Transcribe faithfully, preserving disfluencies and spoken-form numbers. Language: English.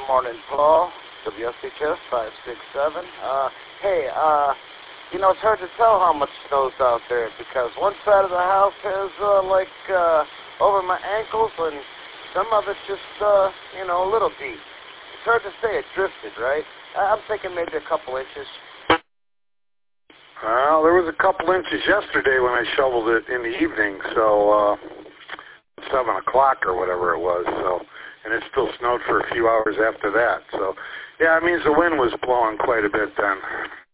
morning, Paul. W S H S five six seven. Uh, hey, uh, you know, it's hard to tell how much snow's out there because one side of the house has, uh, like, uh, over my ankles and some of it's just, uh, you know, a little deep. It's hard to say it drifted, right? I'm thinking maybe a couple inches. Well, there was a couple inches yesterday when I shoveled it in the evening, so, uh, seven o'clock or whatever it was, so, and it still snowed for a few hours after that, so, yeah, it means the wind was blowing quite a bit then.